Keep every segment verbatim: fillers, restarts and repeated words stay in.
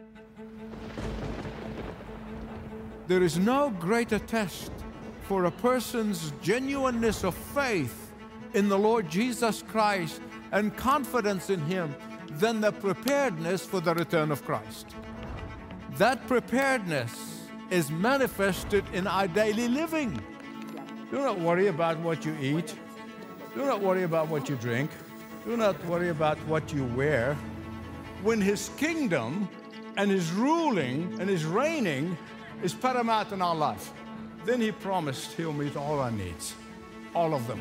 There is no greater test for a person's genuineness of faith in the Lord Jesus Christ and confidence in Him than the preparedness for the return of Christ. That preparedness is manifested in our daily living. Do not worry about what you eat. Do not worry about what you drink. Do not worry about what you wear. When His kingdom and His ruling and His reigning is paramount in our life, then He promised He'll meet all our needs, all of them.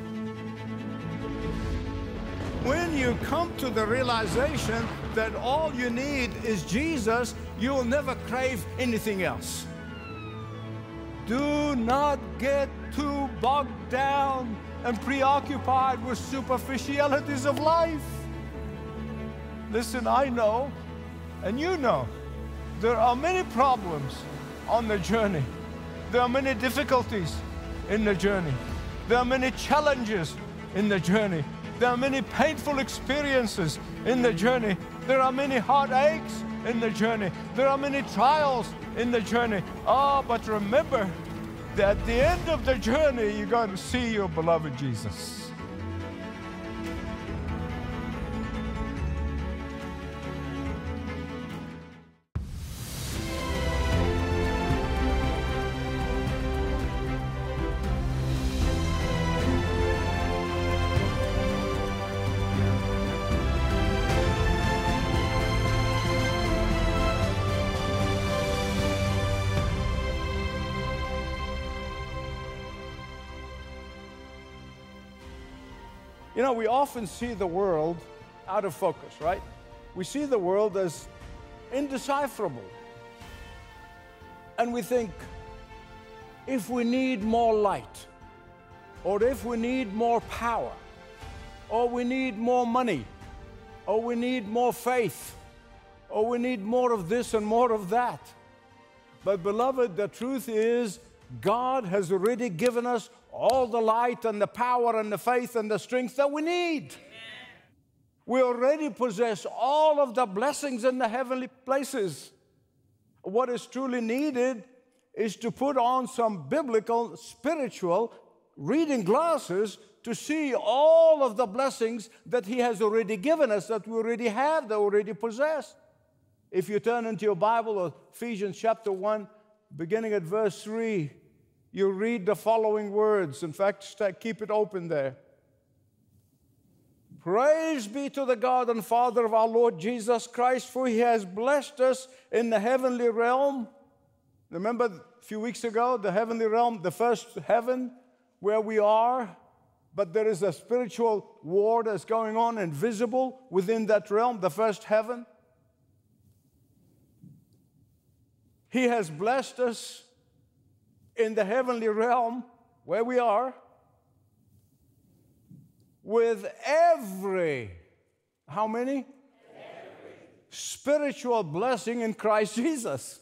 When you come to the realization that all you need is Jesus, you'll never crave anything else. Do not get too bogged down and preoccupied with superficialities of life. Listen, I know, and you know, there are many problems on the journey. There are many difficulties in the journey. There are many challenges in the journey. There are many painful experiences in the journey. There are many heartaches in the journey. There are many trials in the journey. Oh, but remember that at the end of the journey, you're going to see your beloved Jesus. You know, we often see the world out of focus, right? We see the world as indecipherable. And we think, if we need more light, or if we need more power, or we need more money, or we need more faith, or we need more of this and more of that. But beloved, the truth is, God has already given us all the light and the power and the faith and the strength that we need. Amen. We already possess all of the blessings in the heavenly places. What is truly needed is to put on some biblical, spiritual reading glasses to see all of the blessings that He has already given us, that we already have, that we already possess. If you turn into your Bible, Ephesians chapter one, beginning at verse three, you read the following words. In fact, keep it open there. Praise be to the God and Father of our Lord Jesus Christ, for He has blessed us in the heavenly realm. Remember a few weeks ago, the heavenly realm, the first heaven where we are, but there is a spiritual war that's going on and visible within that realm, the first heaven. He has blessed us in the heavenly realm where we are with every, how many? Every spiritual blessing in Christ Jesus.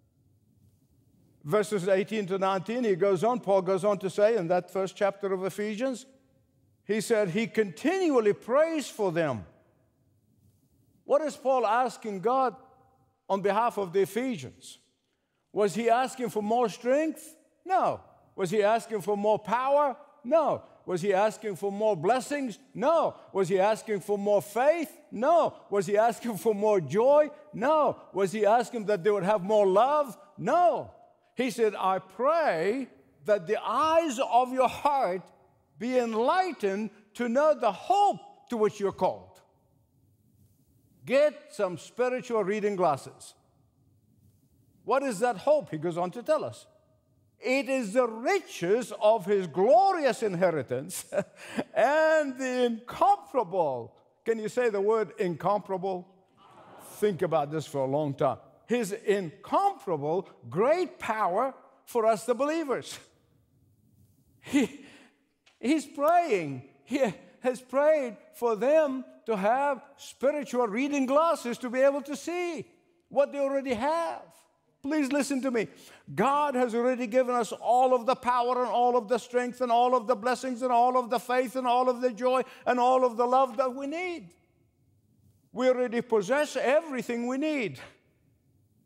Verses eighteen to nineteen, he goes on, Paul goes on to say in that first chapter of Ephesians, he said, he continually prays for them. What is Paul asking God on behalf of the Ephesians? Was he asking for more strength? No. Was he asking for more power? No. Was he asking for more blessings? No. Was he asking for more faith? No. Was he asking for more joy? No. Was he asking that they would have more love? No. He said, I pray that the eyes of your heart be enlightened to know the hope to which you're called. Get some spiritual reading glasses. What is that hope? He goes on to tell us. It is the riches of His glorious inheritance and the incomparable. Can you say the word incomparable? Think about this for a long time. His incomparable great power for us, the believers. He, he's praying. He has prayed for them to have spiritual reading glasses to be able to see what they already have. Please listen to me. God has already given us all of the power and all of the strength and all of the blessings and all of the faith and all of the joy and all of the love that we need. We already possess everything we need.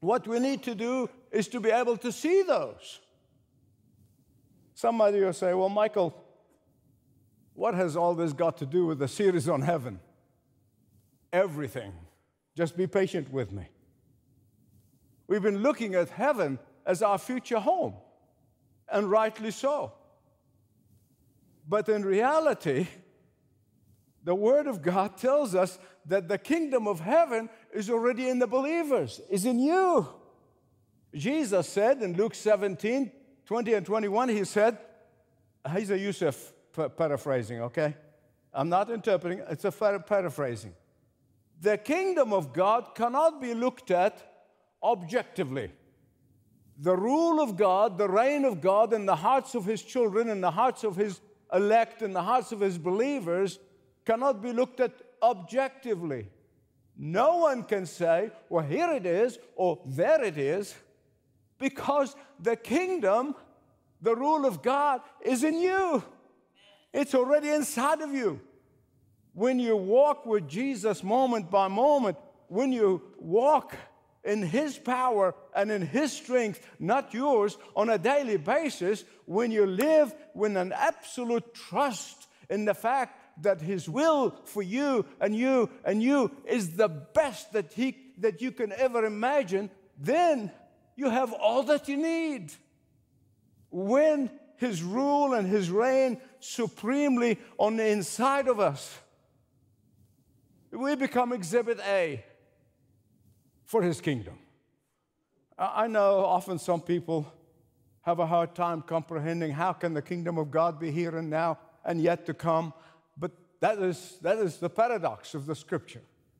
What we need to do is to be able to see those. Somebody will say, well, Michael, what has all this got to do with the series on heaven? Everything. Just be patient with me. We've been looking at heaven as our future home, and rightly so. But in reality, the Word of God tells us that the kingdom of heaven is already in the believers, is in you. Jesus said in Luke seventeen, twenty and twenty-one, he said, he's a Yusuf paraphrasing, okay? I'm not interpreting, it's a paraphrasing. The kingdom of God cannot be looked at objectively. The rule of God, the reign of God in the hearts of His children, in the hearts of His elect, in the hearts of His believers, cannot be looked at objectively. No one can say, well, here it is, or there it is, because the kingdom, the rule of God, is in you. It's already inside of you. When you walk with Jesus moment by moment, when you walk in His power and in His strength, not yours, on a daily basis, when you live with an absolute trust in the fact that His will for you and you and you is the best that He that you can ever imagine, then you have all that you need. When His rule and His reign supremely on the inside of us, we become Exhibit A for His kingdom. I know often some people have a hard time comprehending how can the kingdom of God be here and now and yet to come, but that is, that is the paradox of the Scripture.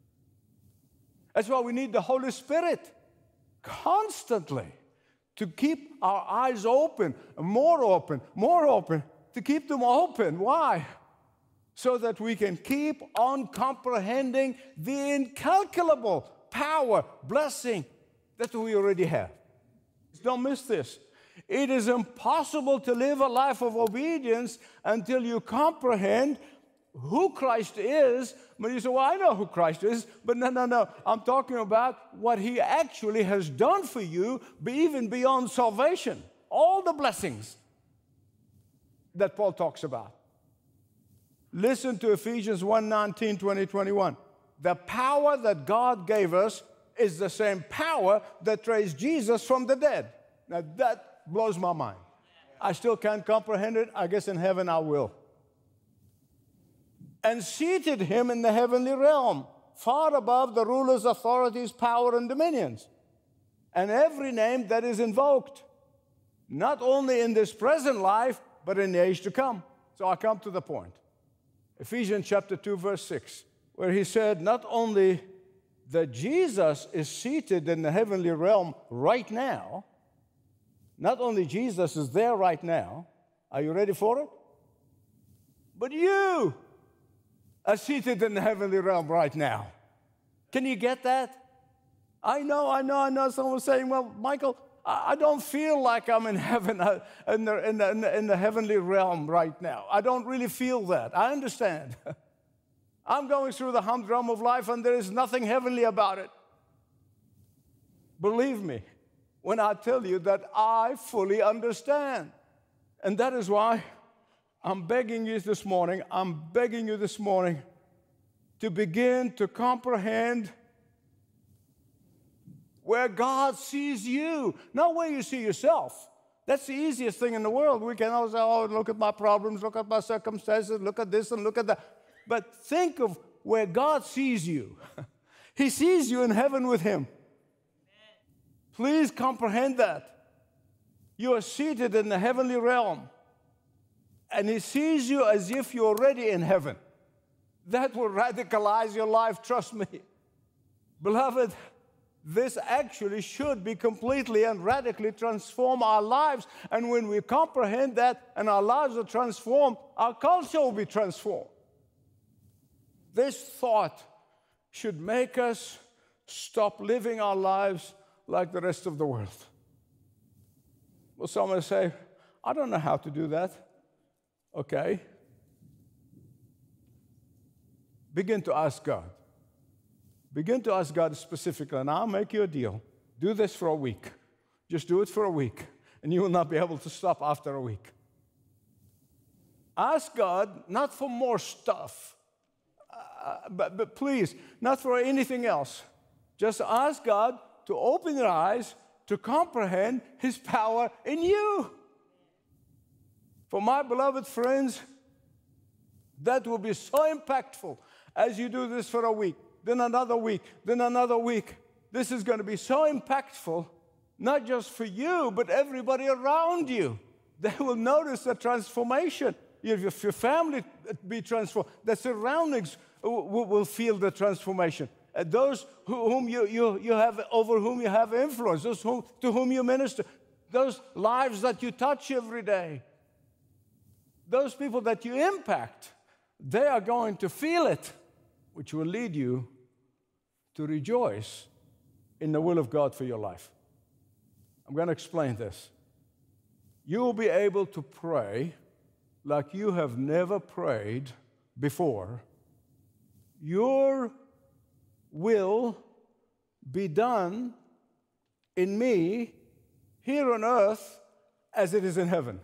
That's why we need the Holy Spirit constantly to keep our eyes open, more open, more open, to keep them open. Why? So that we can keep on comprehending the incalculable power, blessing that we already have. Don't miss this. It is impossible to live a life of obedience until you comprehend who Christ is. But you say, well, I know who Christ is. But no, no, no. I'm talking about what He actually has done for you, even beyond salvation. All the blessings that Paul talks about. Listen to Ephesians one nineteen, twenty, twenty-one. The power that God gave us is the same power that raised Jesus from the dead. Now that blows my mind. I still can't comprehend it. I guess in heaven I will. And seated Him in the heavenly realm, far above the rulers, authorities, power, and dominions, and every name that is invoked, not only in this present life, but in the age to come. So I come to the point. Ephesians chapter two, verse six, where he said not only that Jesus is seated in the heavenly realm right now, not only Jesus is there right now, are you ready for it? But you are seated in the heavenly realm right now. Can you get that? I know, I know, I know. Someone was saying, well, Michael, I don't feel like I'm in heaven, uh, in, the, in, the, in the heavenly realm right now. I don't really feel that. I understand. I'm going through the humdrum of life, and there is nothing heavenly about it. Believe me when I tell you that I fully understand. And that is why I'm begging you this morning, I'm begging you this morning to begin to comprehend where God sees you, not where you see yourself. That's the easiest thing in the world. We can always say, oh, look at my problems, look at my circumstances, look at this and look at that. But think of where God sees you. He sees you in heaven with Him. Please comprehend that. You are seated in the heavenly realm, and He sees you as if you're already in heaven. That will radicalize your life, trust me. Beloved, this actually should be completely and radically transform our lives. And when we comprehend that and our lives are transformed, our culture will be transformed. This thought should make us stop living our lives like the rest of the world. Well, someone say, I don't know how to do that. Okay. Begin to ask God. Begin to ask God specifically, and I'll make you a deal. Do this for a week. Just do it for a week, and you will not be able to stop after a week. Ask God not for more stuff, uh, but, but please, not for anything else. Just ask God to open your eyes to comprehend His power in you. For my beloved friends, that will be so impactful as you do this for a week, then another week, then another week. This is going to be so impactful, not just for you, but everybody around you. They will notice the transformation. If your family be transformed, the surroundings will feel the transformation. Those whom you, you, you have, over whom you have influence, those whom, to whom you minister, those lives that you touch every day, those people that you impact, they are going to feel it, which will lead you to rejoice in the will of God for your life. I'm going to explain this. You will be able to pray like you have never prayed before. Your will be done in me here on earth as it is in heaven.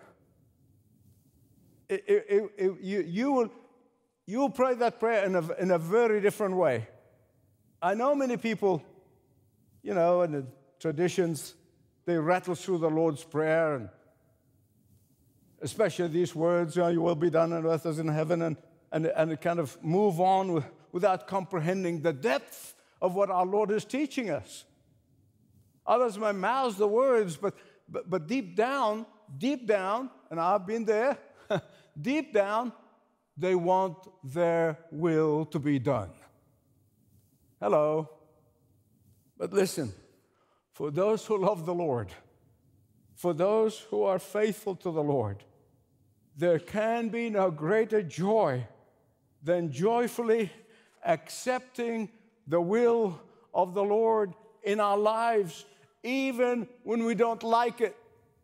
It, it, it, it, you, you, will, you will pray that prayer in a, in a very different way. I know many people, you know, in the traditions, they rattle through the Lord's Prayer, and especially these words, you know, you will be done on earth as in heaven, and, and, and kind of move on with, without comprehending the depth of what our Lord is teaching us. Others may mouth the words, but, but, but deep down, deep down, and I've been there, deep down, they want their will to be done. Hello. But listen, for those who love the Lord, for those who are faithful to the Lord, there can be no greater joy than joyfully accepting the will of the Lord in our lives, even when we don't like it.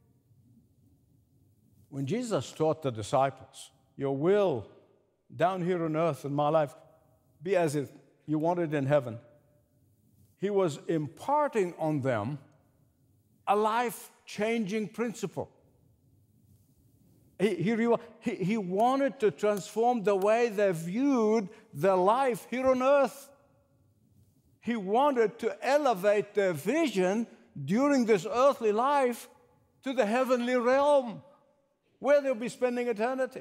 When Jesus taught the disciples, your will down here on earth in my life be as if you want it in heaven, He was imparting on them a life-changing principle. He, he, he, he wanted to transform the way they viewed their life here on earth. He wanted to elevate their vision during this earthly life to the heavenly realm, where they'll be spending eternity.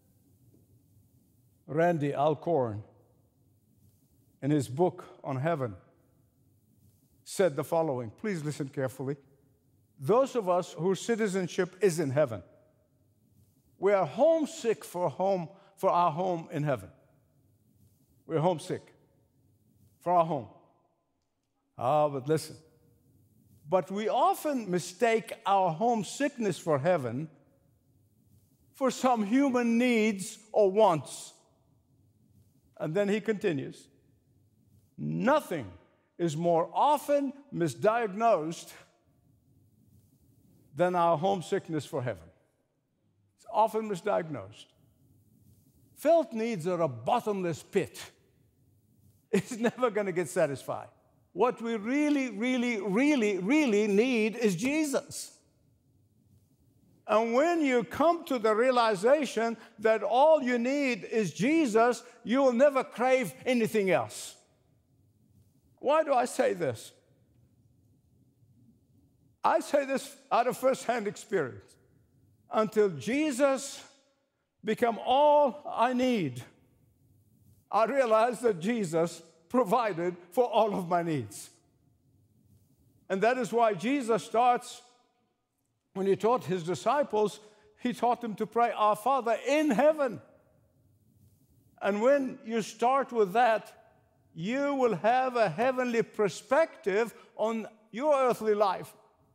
Randy Alcorn, in his book on heaven, said the following. Please listen carefully. Those of us whose citizenship is in heaven, we are homesick for home, for our home in heaven. We're homesick for our home. Ah, but listen. But we often mistake our homesickness for heaven for some human needs or wants. And then he continues, nothing is more often misdiagnosed than our homesickness for heaven. It's often misdiagnosed. Felt needs are a bottomless pit. It's never going to get satisfied. What we really, really, really, really need is Jesus. And when you come to the realization that all you need is Jesus, you will never crave anything else. Why do I say this? I say this out of first-hand experience. Until Jesus become all I need, I realized that Jesus provided for all of my needs. And that is why Jesus starts, when he taught his disciples, he taught them to pray, Our Father in heaven. And when you start with that, you will have a heavenly perspective on your earthly life.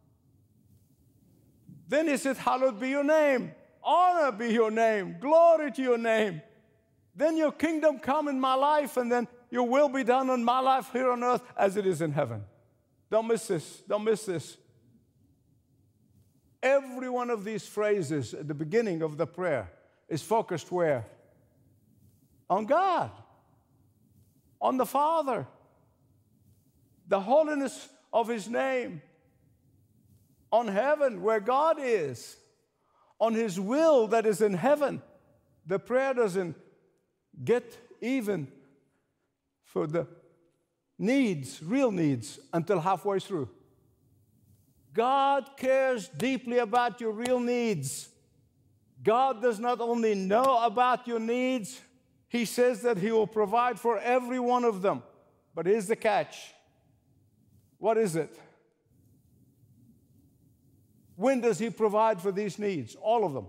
Then he said, hallowed be your name. Honor be your name. Glory to your name. Then your kingdom come in my life, and then your will be done on my life here on earth as it is in heaven. Don't miss this. Don't miss this. Every one of these phrases at the beginning of the prayer is focused where? On God. On the Father. The holiness of His name, on heaven where God is, on His will that is in heaven. The prayer doesn't get even for the needs, real needs, until halfway through. God cares deeply about your real needs. God does not only know about your needs, He says that He will provide for every one of them. But here's the catch. What is it? When does He provide for these needs? All of them.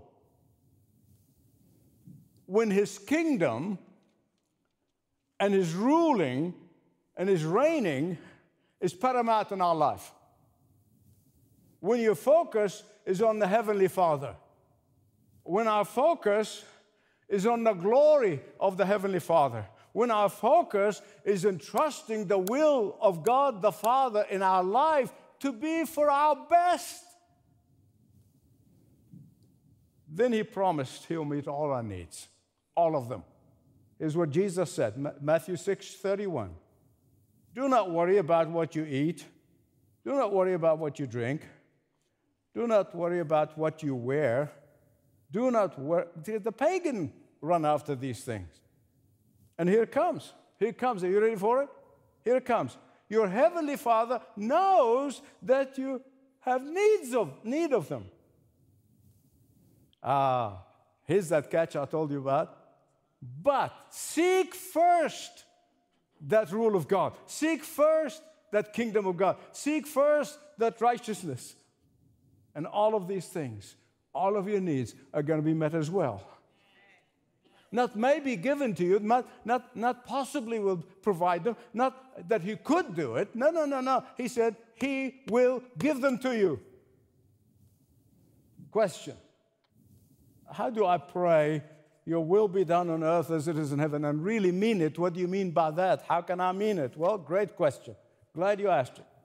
When His kingdom and His ruling and His reigning is paramount in our life. When your focus is on the Heavenly Father. When our focus is on the glory of the Heavenly Father. When our focus is in trusting the will of God the Father in our life to be for our best. Then He promised He'll meet all our needs. All of them. Here's what Jesus said, Matthew six thirty-one. Do not worry about what you eat. Do not worry about what you drink. Do not worry about what you wear. Do not worry. The pagan run after these things. And here it comes. Here it comes. Are you ready for it? Here it comes. Your Heavenly Father knows that you have needs of, need of them. Ah, here's that catch I told you about. But seek first that rule of God. Seek first that kingdom of God. Seek first that righteousness. And all of these things, all of your needs are going to be met as well. Not maybe given to you, not, not, not possibly will provide them, not that He could do it. No, no, no, no. He said He will give them to you. Question. How do I pray, your will be done on earth as it is in heaven, and really mean it? What do you mean by that? How can I mean it? Well, great question. Glad you asked it.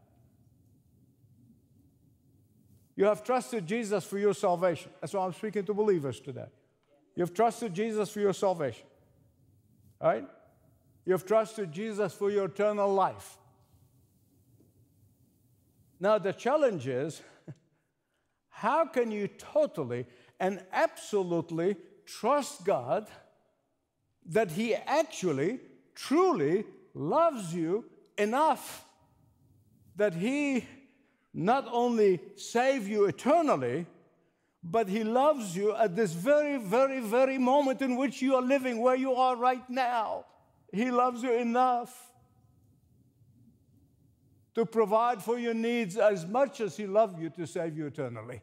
You have trusted Jesus for your salvation. That's why I'm speaking to believers today. You've trusted Jesus for your salvation. All right? You've trusted Jesus for your eternal life. Now, the challenge is, how can you totally and absolutely trust God that He actually, truly loves you enough that He not only save you eternally, but He loves you at this very, very, very moment in which you are living, where you are right now. He loves you enough to provide for your needs as much as He loved you to save you eternally.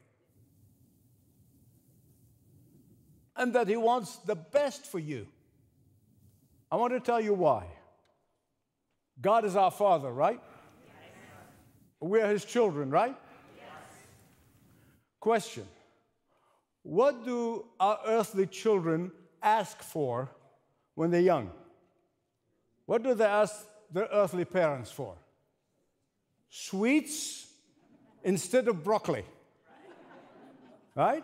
And that He wants the best for you. I want to tell you why. God is our Father, right? We're His children, right? Yes. Question. What do our earthly children ask for when they're young? What do they ask their earthly parents for? Sweets instead of broccoli. Right?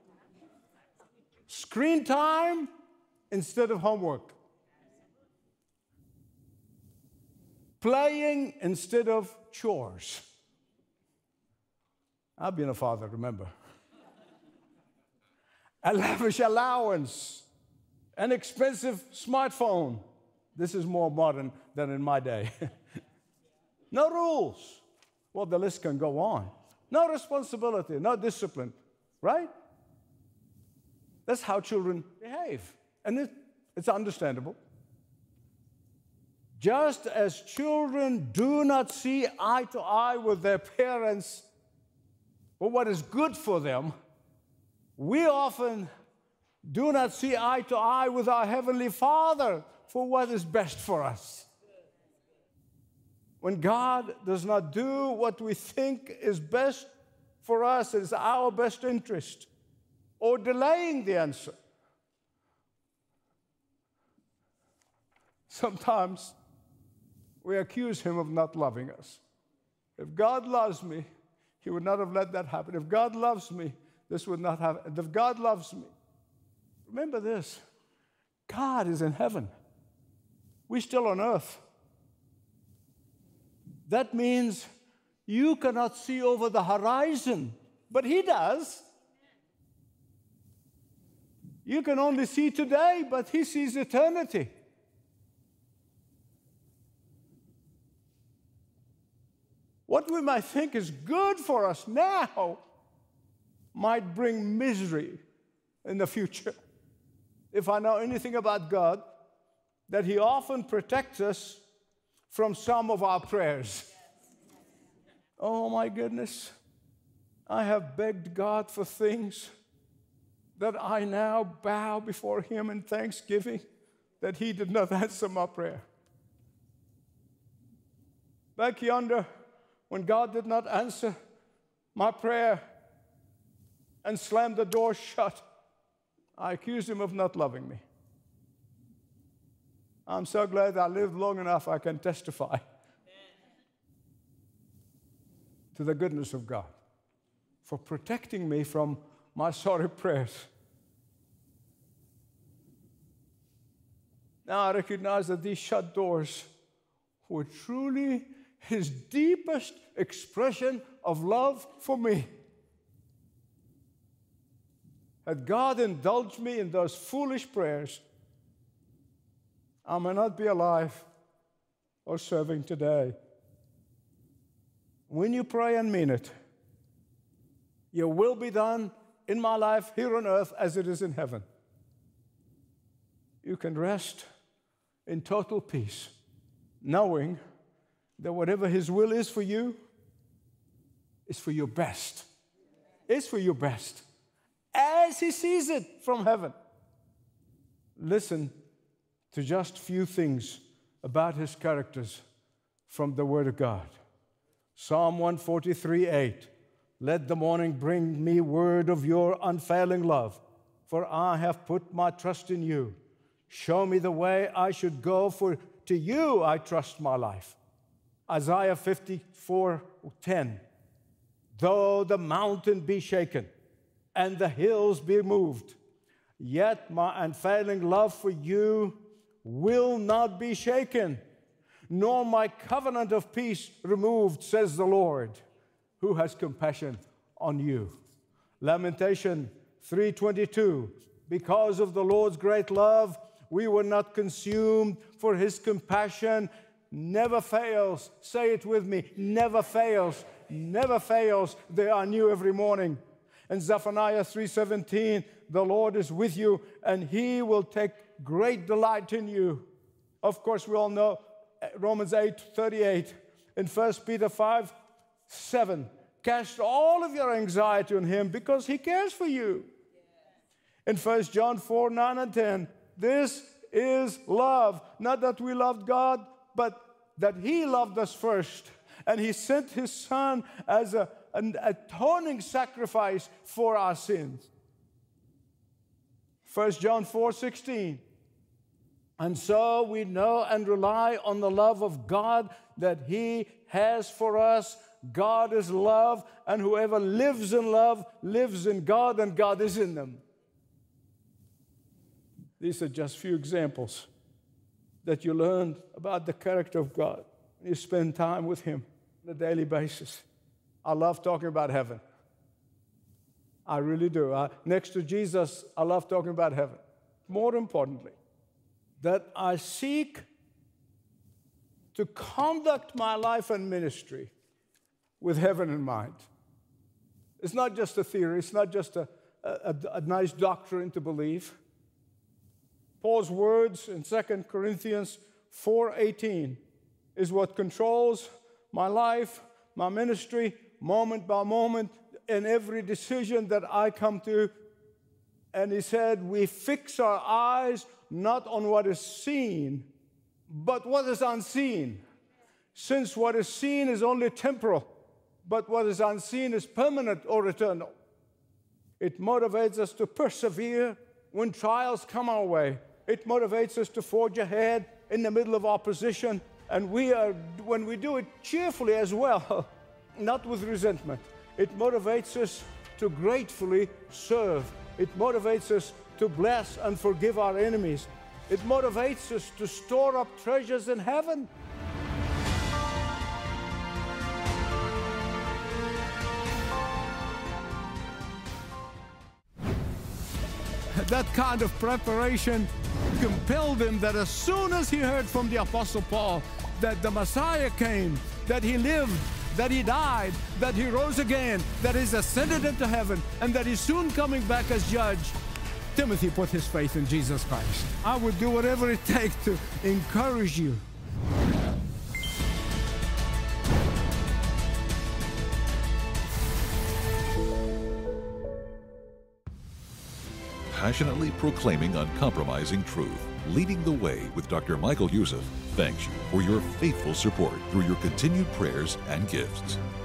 Screen time instead of homework. Playing instead of chores. I've been a father, remember. A lavish allowance, an expensive smartphone. This is more modern than in my day. No rules. Well, the list can go on. No responsibility, no discipline, right? That's how children behave. And it, it's understandable. Just as children do not see eye to eye with their parents for what is good for them, we often do not see eye to eye with our Heavenly Father for what is best for us. When God does not do what we think is best for us, is our best interest, or delaying the answer, sometimes we accuse Him of not loving us. If God loves me, He would not have let that happen. If God loves me, this would not happen. If God loves me, remember this, God is in heaven. We're still on earth. That means You cannot see over the horizon, but He does. You can only see today, but He sees eternity. What we might think is good for us now might bring misery in the future. If I know anything about God, that He often protects us from some of our prayers. Oh my goodness, I have begged God for things that I now bow before Him in thanksgiving that He did not answer my prayer. Back yonder, when God did not answer my prayer and slammed the door shut, I accused Him of not loving me. I'm so glad I lived long enough I can testify to the goodness of God for protecting me from my sorry prayers. Now I recognize that these shut doors were truly His deepest expression of love for me. Had God indulged me in those foolish prayers, I may not be alive or serving today. When you pray and mean it, your will be done in my life here on earth as it is in heaven. You can rest in total peace, knowing that whatever His will is for you is for your best. It's for your best, as He sees it from heaven. Listen to just few things about His characters from the Word of God. Psalm one forty-three, eight. Let the morning bring me word of your unfailing love, for I have put my trust in you. Show me the way I should go, for to you I trust my life. Isaiah fifty-four, ten. Though the mountain be shaken and the hills be moved, yet my unfailing love for you will not be shaken, nor my covenant of peace removed, says the Lord, who has compassion on you. Lamentation three twenty-two. Because of the Lord's great love, we were not consumed, for His compassion never fails. Say it with me. Never fails. Never fails. They are new every morning. And Zephaniah three seventeen, the Lord is with you, and He will take great delight in you. Of course, we all know Romans eight thirty-eight. In First Peter five seven, cast all of your anxiety on Him because He cares for you. In First John four nine and ten, this is love. Not that we loved God, but that He loved us first. And He sent His Son as a, an atoning sacrifice for our sins. First John four sixteen. And so we know and rely on the love of God that He has for us. God is love, and whoever lives in love lives in God, and God is in them. These are just few examples that you learn about the character of God. You spend time with Him on a daily basis. I love talking about heaven. I really do. I, next to Jesus, I love talking about heaven. More importantly, that I seek to conduct my life and ministry with heaven in mind. It's not just a theory. It's not just a, a, a nice doctrine to believe. Paul's words in Second Corinthians four eighteen is what controls my life, my ministry, moment by moment, in every decision that I come to. And he said, we fix our eyes not on what is seen, but what is unseen. Since what is seen is only temporal, but what is unseen is permanent or eternal. It motivates us to persevere when trials come our way. It motivates us to forge ahead in the middle of opposition. And we are, when we do it cheerfully as well, not with resentment. It motivates us to gratefully serve. It motivates us to bless and forgive our enemies. It motivates us to store up treasures in heaven. that kind of preparation compelled him that as soon as he heard from the Apostle Paul that the Messiah came, that he lived, that he died, that he rose again, that he's ascended into heaven, and that he's soon coming back as judge, Timothy put his faith in Jesus Christ. I would do whatever it takes to encourage you. Passionately proclaiming uncompromising truth, leading the way with Doctor Michael Youssef thanks you for your faithful support through your continued prayers and gifts.